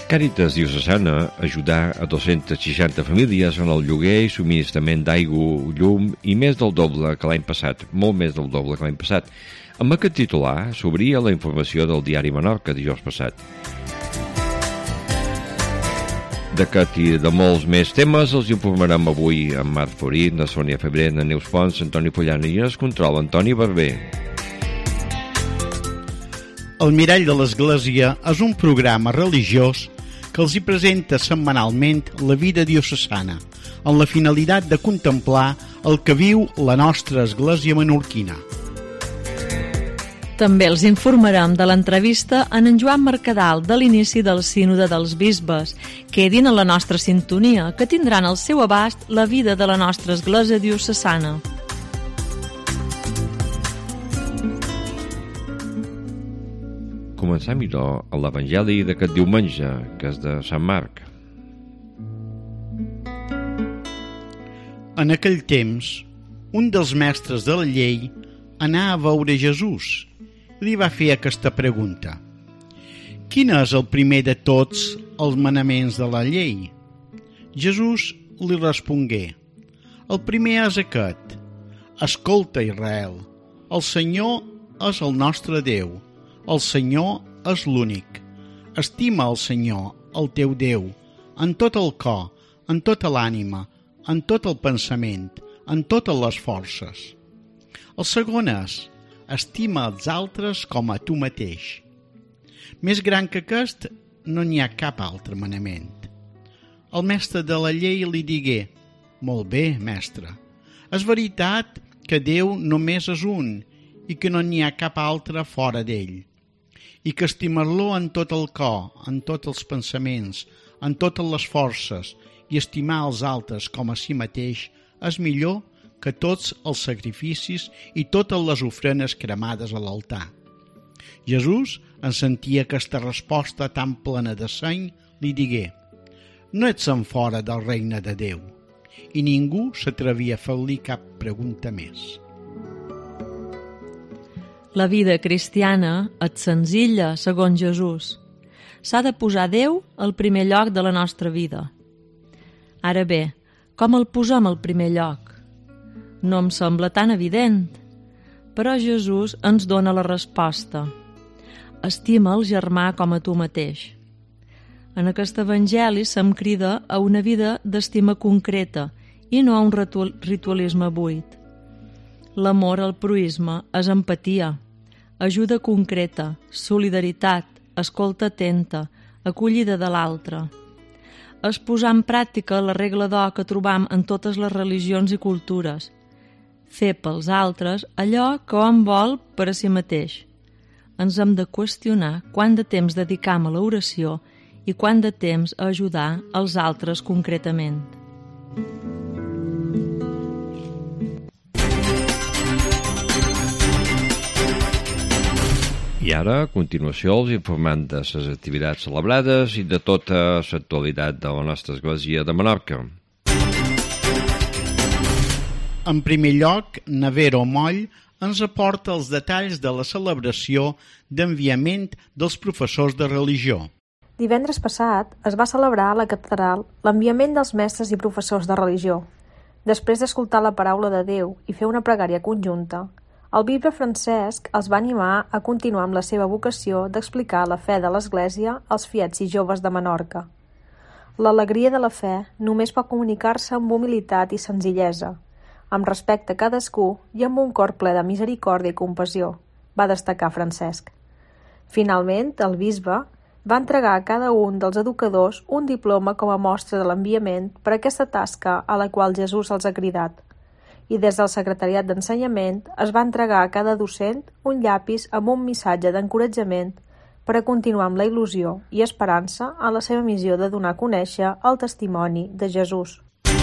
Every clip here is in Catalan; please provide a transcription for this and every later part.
Càritas Diocesana ajudà a 260 famílies en el lloguer i subministrament d'aigua, llum i més del doble que l'any passat, molt més del doble que l'any passat. Amb aquest titular s'obria la informació del diari Menorca dijous passat. D'aquest i de molts més temes els informarem avui amb Marc Florit, de Sònia Febrer, de Neus Pons, Antoni Pollana i es controla Antoni Barber. El Mirall de l'Església és un programa religiós que els hi presenta setmanalment la vida diocesana, amb la finalitat de contemplar el que viu la nostra Església menorquina. També els informarem de l'entrevista en Joan Mercadal de l'inici del Sínode dels Bisbes. Quedin a la nostra sintonia, que tindran al seu abast la vida de la nostra Església diocesana. Comencem, idò, a l'Evangeli d'aquest diumenge, que és de Sant Marc. En aquell temps, un dels mestres de la llei anà a veure Jesús i li va fer aquesta pregunta: quin és el primer de tots els manaments de la llei? Jesús li respongué: el primer és aquest: escolta, Israel, el Senyor és el nostre Déu, el Senyor és l'únic. Estima el Senyor, el teu Déu, en tot el cor, en tota l'ànima, en tot el pensament, en totes les forces. El segon és: estima els altres com a tu mateix. Més gran que aquest no n'hi ha cap altre manament. El mestre de la llei li digué: molt bé, mestre, és veritat que Déu només és un i que no n'hi ha cap altre fora d'ell, i que estimar-lo en tot el cor, en tots els pensaments, en totes les forces, i estimar els altres com a si mateix és millor que tots els sacrificis i totes les ofrenes cremades a l'altar. Jesús, en sentir aquesta resposta tan plena de seny, li digué: no ets en fora del regne de Déu. I ningú s'atrevia a fer-li cap pregunta més. La vida cristiana és senzilla, segons Jesús. S'ha de posar Déu al primer lloc de la nostra vida. Ara bé, com el posem al primer lloc? No em sembla tan evident, però Jesús ens dona la resposta. Estima el germà com a tu mateix. En aquest evangeli se'm crida a una vida d'estima concreta i no a un ritualisme buit. L'amor al proisme és empatia, ajuda concreta, solidaritat, escolta atenta, acollida de l'altre. És posar en pràctica la regla d'or que trobam en totes les religions i cultures. Fer pels altres allò que hom vol per a si mateix. Ens hem de qüestionar quant de temps dedicam a l'oració i quant de temps a ajudar els altres concretament. I ara, a continuació, els informant de les activitats celebrades i de tota l'actualitat de la nostra Església de Menorca. En primer lloc, Navero Moll ens aporta els detalls de la celebració d'enviament dels professors de religió. Divendres passat es va celebrar a la catedral l'enviament dels mestres i professors de religió. Després d'escoltar la paraula de Déu i fer una pregària conjunta, el bisbe Francesc els va animar a continuar amb la seva vocació d'explicar la fe de l'Església als fiets i joves de Menorca. L'alegria de la fe només pot comunicar-se amb humilitat i senzillesa, amb respecte a cadascú i amb un cor ple de misericòrdia i compassió, va destacar Francesc. Finalment, el bisbe va entregar a cada un dels educadors un diploma com a mostra de l'enviament per a aquesta tasca a la qual Jesús els ha cridat. I des del Secretariat d'Ensenyament es va entregar a cada docent un llapis amb un missatge d'encoratjament per a continuar amb la il·lusió i esperança en la seva missió de donar a conèixer el testimoni de Jesús.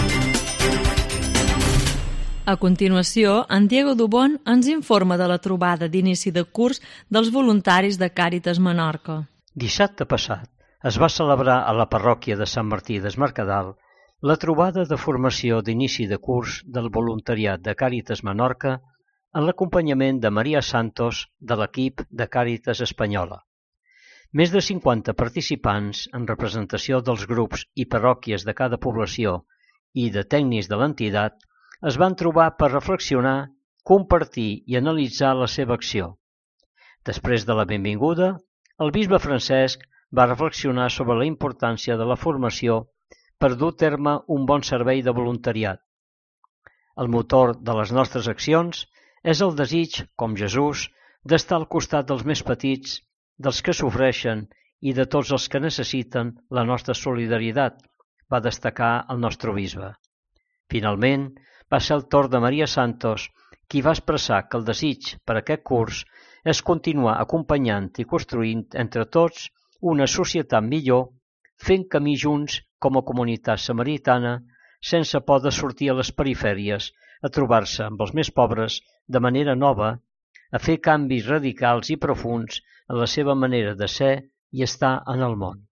A continuació, en Diego Dubón ens informa de la trobada d'inici de curs dels voluntaris de Càritas Menorca. Dissabte passat es va celebrar a la parròquia de Sant Martí d'Es Mercadal la trobada de formació d'inici de curs del voluntariat de Càritas Menorca en l'acompanyament de Maria Santos de l'equip de Càritas Espanyola. Més de 50 participants, en representació dels grups i parròquies de cada població i de tècnics de l'entitat, es van trobar per reflexionar, compartir i analitzar la seva acció. Després de la benvinguda, el bisbe Francesc va reflexionar sobre la importància de la formació per dur a terme un bon servei de voluntariat. El motor de les nostres accions és el desig, com Jesús, d'estar al costat dels més petits, dels que sofreixen i de tots els que necessiten la nostra solidaritat, va destacar el nostre bisbe. Finalment, va ser el torn de Maria Santos, qui va expressar que el desig per aquest curs és continuar acompanyant i construint entre tots una societat millor, fent camí junts com a comunitat samaritana, sense por de sortir a les perifèries, a trobar-se amb els més pobres de manera nova, a fer canvis radicals i profunds en la seva manera de ser i estar en el món.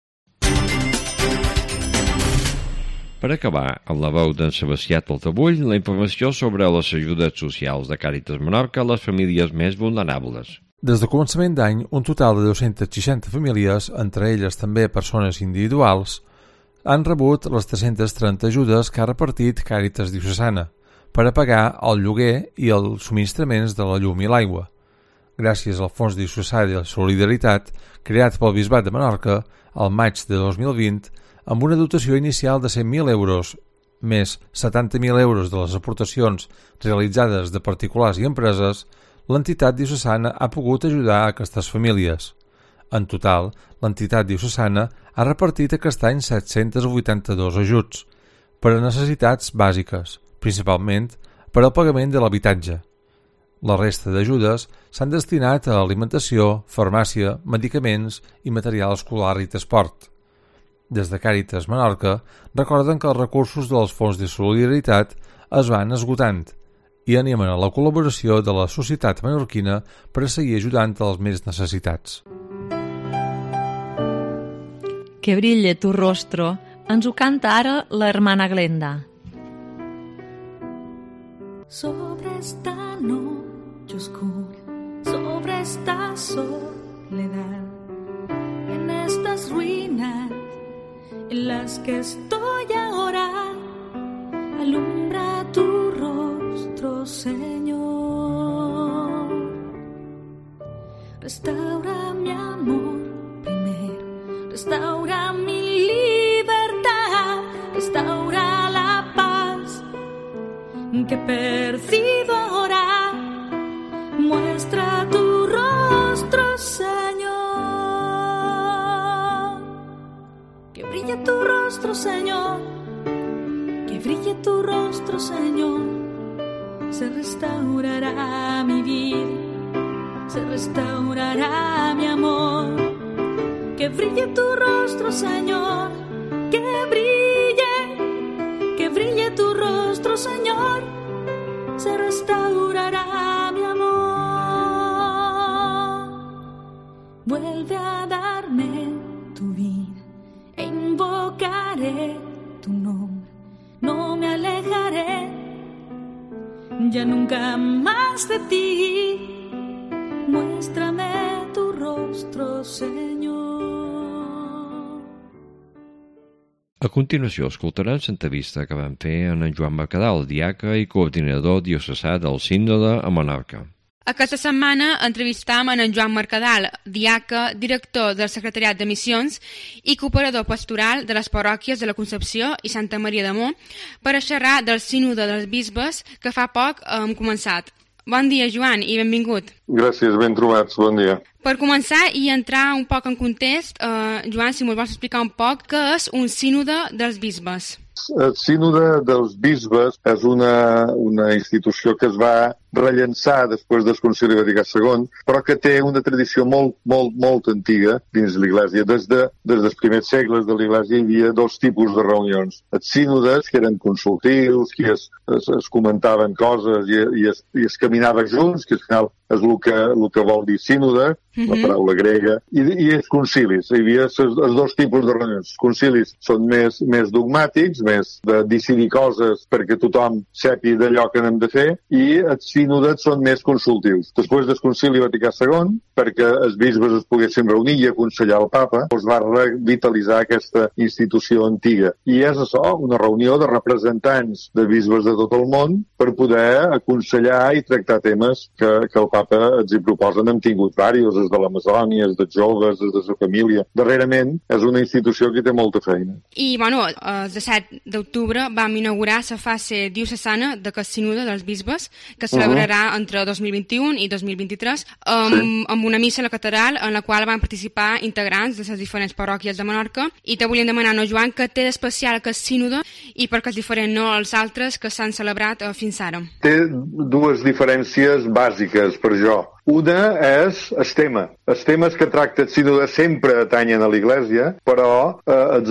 Per acabar, en la veu d'en Sebastià Taltabull, la informació sobre les ajudes socials de Càritas Menorca a les famílies més vulnerables. Des del començament d'any, un total de 260 famílies, entre elles també persones individuals, han rebut les 330 ajudes que ha repartit Càritas Diocesana per a pagar el lloguer i els subministraments de la llum i l'aigua. Gràcies al Fons Diocesà de Solidaritat, creat pel Bisbat de Menorca al maig de 2020, amb una dotació inicial de 100.000 euros, més 70.000 euros de les aportacions realitzades de particulars i empreses, l'entitat diocesana ha pogut ajudar a aquestes famílies. En total, l'entitat diocesana ha repartit aquest any 782 ajuts per a necessitats bàsiques, principalment per al pagament de l'habitatge. La resta d'ajudes s'han destinat a alimentació, farmàcia, medicaments i material escolar i transport. Des de Càritas Menorca recorden que els recursos dels fons de solidaritat es van esgotant i animen a la col·laboració de la societat menorquina per a seguir ajudant als més necessitats. Que brille tu rostro ens ho canta ara la hermana Glenda. Sobre esta noche oscura, sobre esta soledad, en estas ruinas en las que estoy ahora, alumbra tu rostro, Señor. Restaura mi amor primero, restaura mi libertad, restaura la paz que he perdido ahora. Muestra tu rostro, Señor. Que brille tu rostro, Señor. Que brille tu rostro, Señor. Se restaurará mi vida, se restaurará mi amor. Que brille tu rostro, Señor. Que brille tu rostro, Señor. Se restaurará mi amor. Vuelve a darme tu vida e invocaré tu nombre. No me alejaré ya nunca más de ti. Muéstrame tu rostro, Señor. A continuació escoltarem l'entrevista que vam fer amb en Joan Mercadal, diaca i coordinador diocesà del Sínode a Menorca. Aquesta setmana entrevistam en Joan Mercadal, diaca, director del Secretariat de Missions i cooperador pastoral de les parròquies de la Concepció i Santa Maria de Mó, per a xerrar del Sínode dels Bisbes que fa poc hem començat. Bon dia, Joan, i benvingut. Gràcies, ben trobats, bon dia. Per començar i entrar un poc en context, Joan, si m'ho vols explicar un poc, què és un Sínode dels Bisbes? El Sínode dels Bisbes és una institució que es va rellençar després del Concili Vaticà II, però que té una tradició molt antiga dins l'Església. Des dels primers segles de l'Església hi havia dos tipus de reunions. Els sínodes, que eren consultius, que es comentaven coses i es caminava junts, que al final és el que vol dir sínode, la paraula grega, i els concilis. Hi havia els dos tipus de reunions. Els concilis són més dogmàtics, més de decidir coses perquè tothom sàpiga d'allò que hem de fer, i els sínodets són més consultius. Després del Concili Vaticà II, perquè els bisbes es poguessin reunir i aconsellar el papa, es va revitalitzar aquesta institució antiga. I és això, una reunió de representants de bisbes de tot el món per poder aconsellar i tractar temes que el papa ens hi proposen. Hem tingut diversos, des de l'Amazònia, des de joves, des de la família. Darrerament és una institució que té molta feina. I, bueno, el 17 d'octubre vam inaugurar la fase diocesana d'aquest sínode dels bisbes, que es celebrarà entre 2021 i 2023, amb una missa a la catedral en la qual van participar integrants de les diferents parròquies de Menorca. I te volíem demanar, no, Joan, què té d'especial aquest sínode i per què és diferent no als altres que s'han celebrat fins ara? Té dues diferències bàsiques per jo. Una és el tema. Els temes que tracta el sínode sempre atanyen a l'Església, però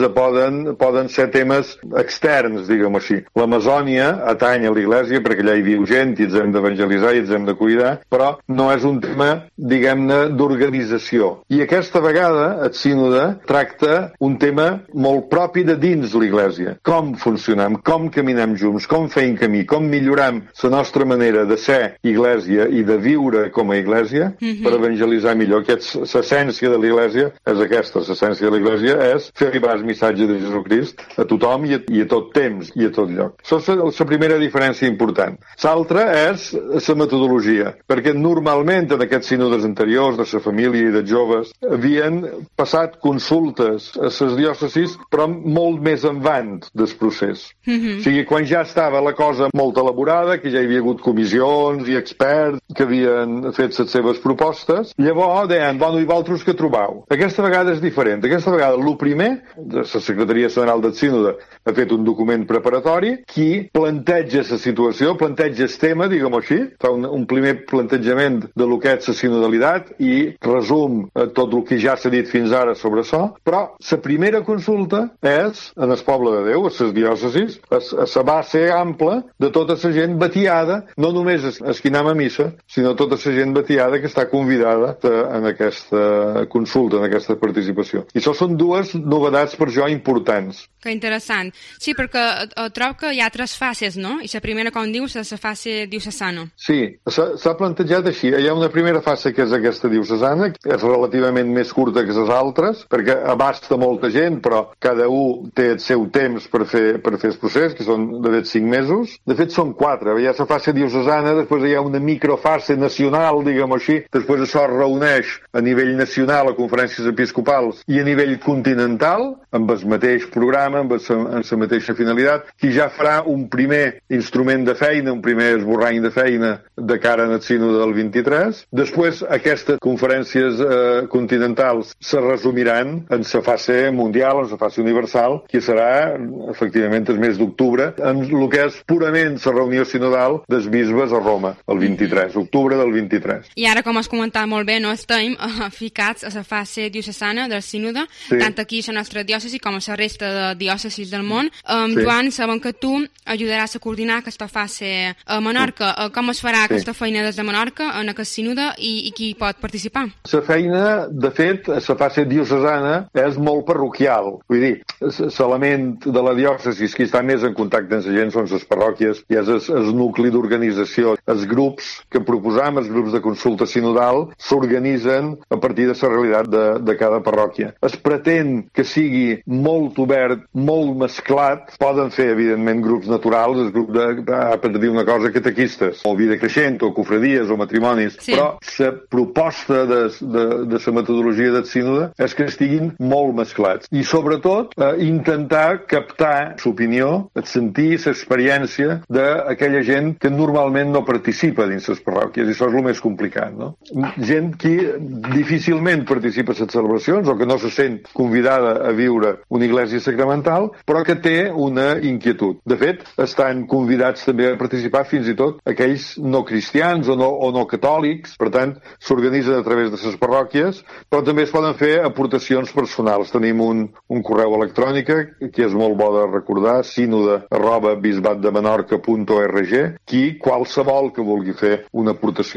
poden ser temes externs, diguem-ho així. L'Amazònia atany a l'Església perquè allà hi viu gent i ens hem d'evangelitzar i ens hem de cuidar, però no és un tema, diguem-ne, d'organització. I aquesta vegada el sínode tracta un tema molt propi de dins l'Església. Com funcionem, com caminem junts, com feim camí, com millorem la nostra manera de ser Església i de viure com a Església per evangelitzar millor. L'essència de l'Església és aquesta. L'essència de l'Església és fer arribar el missatge de Jesucrist a tothom i a tot temps i a tot lloc. Això és la primera diferència important. L'altra és la metodologia, perquè normalment en aquests sínodes anteriors de la família i de joves havien passat consultes a les diòcesis, però molt més avant del procés. O sigui, quan ja estava la cosa molt elaborada, que ja hi havia hagut comissions i experts que havien fet les seves propostes, llavors deien, bueno, i vosaltres què trobau? Aquesta vegada és diferent. Aquesta vegada, el primer, la Secretaria General del Sínode ha fet un document preparatori qui planteja la situació, planteja el tema, diguem-ho així, fa un primer plantejament de lo que és la sinodalitat i resum tot el que ja s'ha dit fins ara sobre això, però la primera consulta és en el poble de Déu, a les diòcesis, a la base ampla de tota la gent batiada, no només els que anem a missa, sinó tota la gent batiada que està convidada en aquesta consulta, en aquesta participació. I això són dues novetats per jo importants. Que interessant. Sí, perquè trobo que hi ha tres fases, no? I la primera, com dius, és la fase diocesana. Sí, s'ha plantejat així. Hi ha una primera fase que és aquesta diocesana, que és relativament més curta que les altres, perquè abasta molta gent, però cada un té el seu temps per fer el procés, que són, de fet, 5 mesos. De fet, són 4. Hi ha la fase diocesana, després hi ha una microfase nacional, diguem-ho així, després això es reuneix a nivell nacional a conferències episcopals i a nivell continental, amb el mateix programa, amb la mateixa finalitat, qui ja farà un primer instrument de feina, un primer esborrany de feina de cara al sínode del 23. Després, aquestes conferències continentals se resumiran en la fase mundial, en la fase universal, que serà, efectivament, el mes d'octubre, en el que és purament la reunió sinodal dels bisbes a Roma, el 23, octubre del 23. I ara, com has comentat molt bé, no estem ficats a la fase diocesana del sínode, tant aquí a la nostra diòcesi com a la resta de diòcesis del món. Joan, sabem que tu ajudaràs a coordinar aquesta fase a Menorca. Com es farà aquesta feina des de Menorca en aquest sínode i qui pot participar? La feina, de fet, a la fase diocesana és molt parroquial. Vull dir, l'element de la diòcesi que està més en contacte amb la gent són les parròquies i és el nucli d'organització. Els grups que proposam, els grups de consulta sinodal, s'organitzen a partir de la realitat de cada parròquia. Es pretén que sigui molt obert, molt mesclat. Poden fer, evidentment, grups naturals, el grup per dir una cosa, catequistes, o vida creixent, o cofradies, o matrimonis, però la proposta de la metodologia del sínode és que estiguin molt mesclats. I, sobretot, intentar captar l'opinió, el sentir, l'experiència d'aquella gent que normalment no participa dins les parròquies, i això és el més complicat, no? Gent que difícilment participa a les celebracions o que no se sent convidada a viure una església sacramental, però que té una inquietud. De fet, estan convidats també a participar fins i tot aquells no cristians o no catòlics, per tant, s'organitzen a través de les parròquies, però també es poden fer aportacions personals. Tenim un correu electrònic que és molt bo de recordar, sinode@bisbatdemenorca.org, qui qualsevol que vulgui fer una aportació, una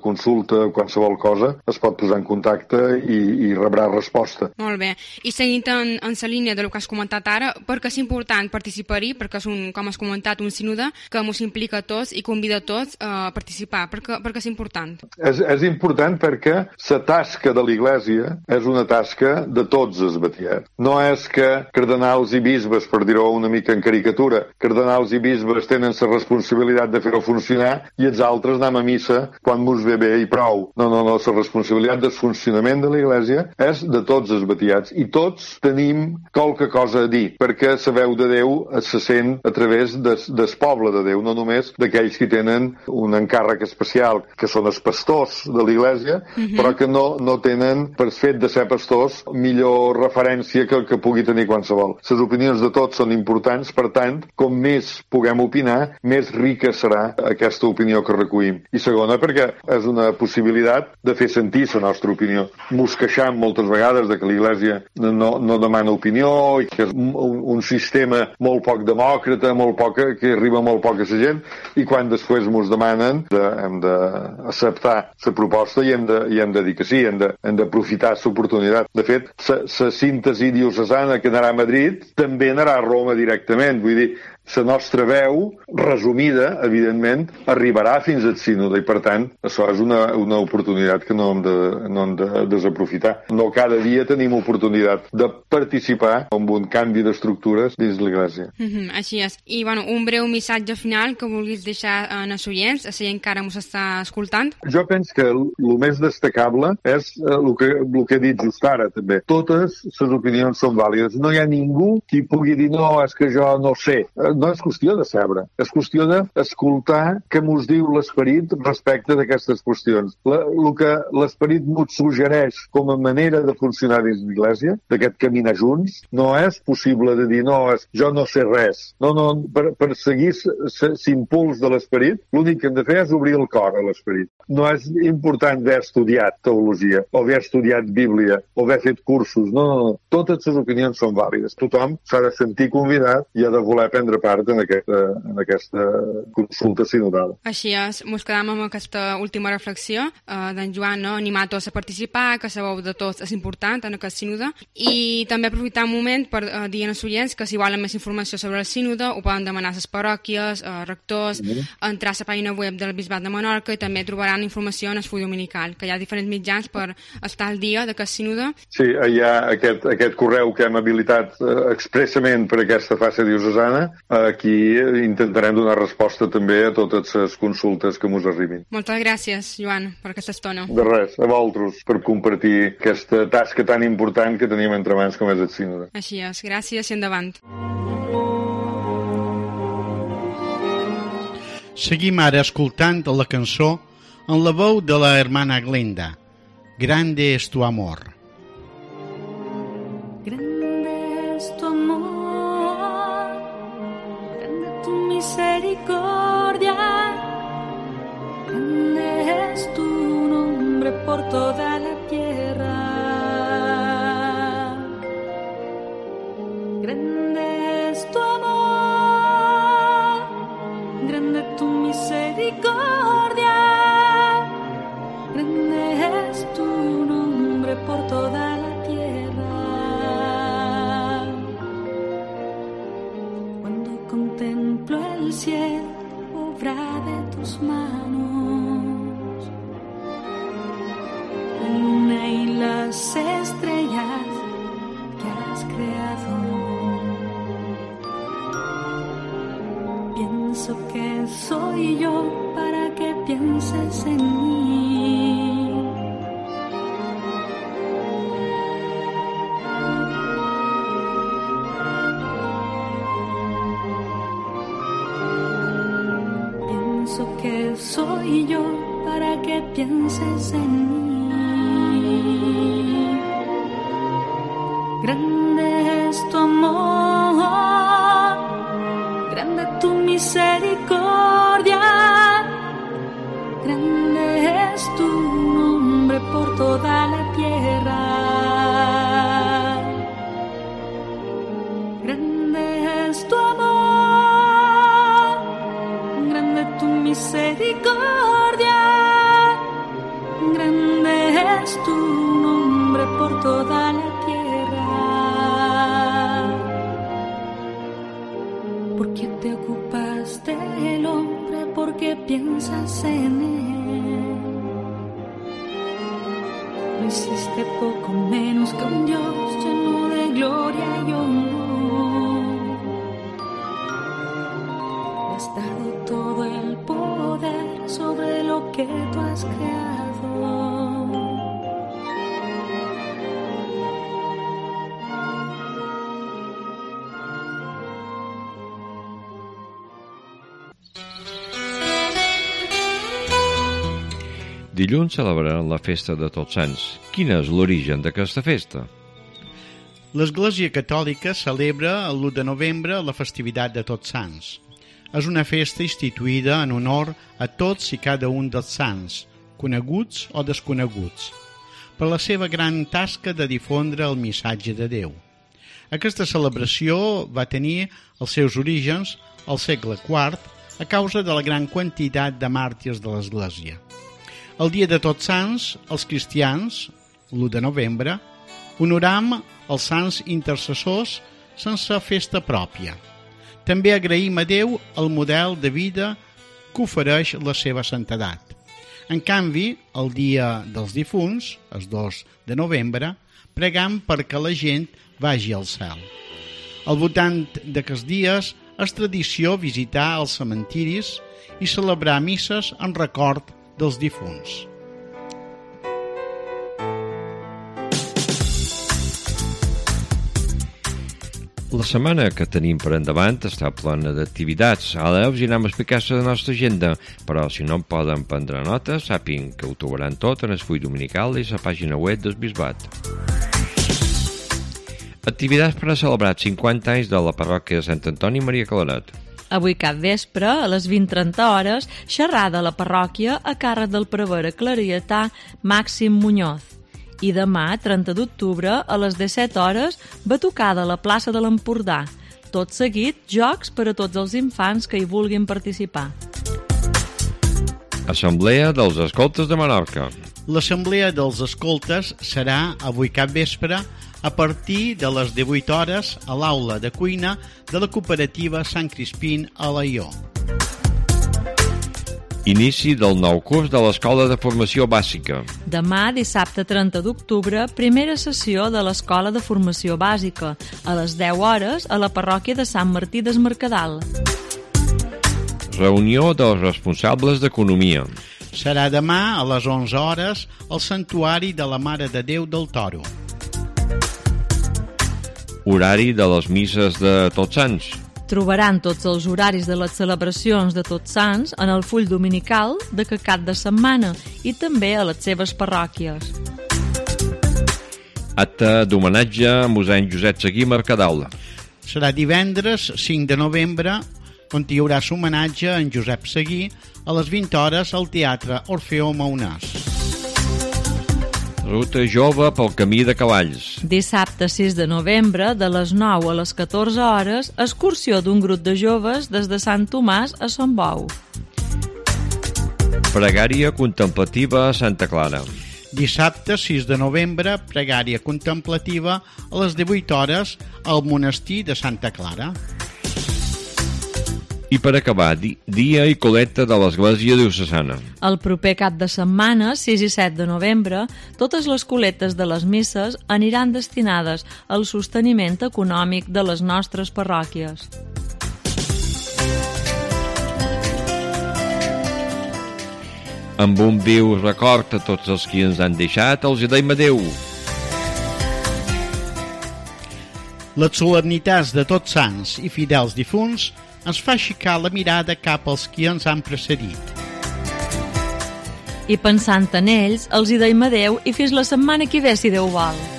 consulta, qualsevol cosa, es pot posar en contacte i rebrà resposta. Molt bé. I seguint en la línia del que has comentat ara, per què és important participar-hi? Perquè és, com has comentat, un sínode que ens implica a tots i convida a tots a participar. Per què és important? És important perquè la tasca de l'Església és una tasca de tots els batiats. No és que cardenals i bisbes, per dir-ho una mica en caricatura, cardenals i bisbes tenen la responsabilitat de fer-ho funcionar i els altres anem a missa quan mos ve bé i prou. No, la responsabilitat del funcionament de l'Església és de tots els batiats i tots tenim qualque cosa a dir, perquè la veu de Déu se sent a través del poble de Déu, no només d'aquells que tenen un encàrrec especial, que són els pastors de l'Església, però que no tenen, per fet de ser pastors, millor referència que pugui tenir qualsevol. Les opinions de tots són importants, per tant, com més puguem opinar, més rica serà aquesta opinió que recollim. I segona, perquè és una possibilitat de fer sentir la nostra opinió. Mos queixam moltes vegades de que l'Església no demana opinió i que és un sistema molt poc demòcrata, que arriba molt poc a la gent, i quan després mos demanen hem d'acceptar la proposta i hem de dir que sí, hem d'aprofitar l'oportunitat. De fet, la síntesi diocesana que anarà a Madrid també anarà a Roma directament, vull dir, la nostra veu, resumida, evidentment, arribarà fins al sínode i, per tant, això és una oportunitat que no hem de desaprofitar. No cada dia tenim oportunitat de participar en un canvi d'estructures dins l'Església. Així és. I, un breu missatge final que vulguis deixar en els oients, a si encara ens està escoltant. Jo penso que el més destacable és el que he dit just ara, també. Totes les opinions són vàlides. No hi ha ningú qui pugui dir no, és que jo no sé. No és qüestió de saber, és qüestió d'escoltar què mos diu l'esperit respecte d'aquestes qüestions. El que l'esperit mos suggereix com a manera de funcionar dins l'Església, d'aquest caminar junts, no és possible de dir no, jo no sé res. No, per seguir l'impuls de l'esperit, l'únic que hem de fer és obrir el cor a l'esperit. No és important haver estudiat teologia, o haver estudiat Bíblia, o haver fet cursos. No. Totes les opinions són vàlides. Tothom s'ha de sentir convidat i ha de voler prendre part en aquesta consulta sinodal. Així és, ens quedam amb aquesta última reflexió d'en Joan, animar a tots a participar, que la veu de tots és important en aquest sínode, i també aprofitar un moment per dir als oients que si volen més informació sobre el sínode ho poden demanar a les parròquies, rectors, entrar a la pàgina web del Bisbat de Menorca i també trobaran informació en el full dominical, que hi ha diferents mitjans per estar al dia d'aquest sínode. Sí, hi ha aquest correu que hem habilitat expressament per aquesta fase diocesana. Aquí intentarem donar resposta també a totes les consultes que mos arribin. Moltes gràcies, Joan, per aquesta estona. De res, a vosaltres, per compartir aquesta tasca tan important que tenim entre mans com és el sínode. Així és, gràcies i endavant. Seguim ara escoltant la cançó en la veu de la hermana Glenda. Grande es tu amor. Grande es tu amor, grande tu misericordia, grande es tu nombre por toda la tierra. Grande es tu amor, grande tu misericordia, grande es tu nombre por toda la tierra. Cuando contemplo el cielo, obra de tus manos, la luna y las estrellas que has creado, pienso que soy yo para que pienses en mí. Pienso que soy yo para que pienses en mí. Grande es tu amor, grande tu misericordia, grande es tu nombre por toda la tierra. Grande es tu amor, grande tu misericordia, poco menos que un Dios lleno de gloria y honor. Le has dado todo el poder sobre lo que tú has creado. Dilluns celebraran la festa de Tots Sants. Quin és l'origen d'aquesta festa? L'Església Catòlica celebra el 1 de novembre la festivitat de Tots Sants. És una festa instituïda en honor a tots i cada un dels sants, coneguts o desconeguts, per la seva gran tasca de difondre el missatge de Déu. Aquesta celebració va tenir els seus orígens al segle IV a causa de la gran quantitat de màrtirs de l'Església. El dia de Tots Sants, els cristians, l'1 de novembre, honoram els sants intercessors sense festa pròpia. També agraïm a Déu el model de vida que ofereix la seva santedat. En canvi, el dia dels difunts, el 2 de novembre, pregam perquè la gent vagi al cel. Al voltant d'aquests dies és tradició visitar els cementiris i celebrar misses en record dels difunts. La setmana que tenim per endavant està plena d'activitats. Ara us anem a explicar la nostra agenda, però si no en poden prendre nota, sàpiguen que ho trobaran tot en el full dominical i la pàgina web del Bisbat. Activitats per a celebrar 50 anys de la parròquia de Sant Antoni Maria Claret. Avui cap vespre, a les 20:30 hores, xerrada a la parròquia a càrrec del prevere clarietà Màxim Muñoz. I demà, 30 d'octubre, a les 17 hores, batucada a la plaça de l'Empordà. Tot seguit, jocs per a tots els infants que hi vulguin participar. Assemblea dels Escoltes de Menorca. L'Assemblea dels Escoltes serà avui cap vespre a partir de les 18 hores a l'aula de cuina de la cooperativa Sant Crispín a Alaior. Inici del nou curs de l'Escola de Formació Bàsica. Demà, dissabte 30 d'octubre, primera sessió de l'Escola de Formació Bàsica, a les 10 hores a la parròquia de Sant Martí des Mercadal. Reunió dels responsables d'Economia. Serà demà a les 11 hores al Santuari de la Mare de Déu del Toro. Horari de les misses de Tots Sants. Trobaran tots els horaris de les celebracions de Tots Sants en el full dominical de cap de setmana i també a les seves parròquies. Acte d'homenatge a mossèn Josep Seguí Mercadal. Serà divendres 5 de novembre, on hi haurà l'homenatge a en Josep Seguí a les 20 hores al Teatre Orfeó Maonàs. Ruta jove pel camí de cavalls. Dissabte 6 de novembre, de les 9 a les 14 hores, excursió d'un grup de joves des de Sant Tomàs a Sant Bou. Pregària contemplativa a Santa Clara. Dissabte 6 de novembre, pregària contemplativa a les 18 hores al monestir de Santa Clara. I per acabar, dia i col·lecta de l'Església Diocesana. El proper cap de setmana, 6 i 7 de novembre, totes les col·lectes de les misses aniran destinades al sosteniment econòmic de les nostres parròquies. Amb un viu record a tots els qui ens han deixat, els deim adeu. Les solemnitats de Tots Sants i fidels difunts ens fa aixecar la mirada cap als qui ens han precedit. I pensant en ells, els hi deim adeu i fins la setmana que ve, si Déu vol.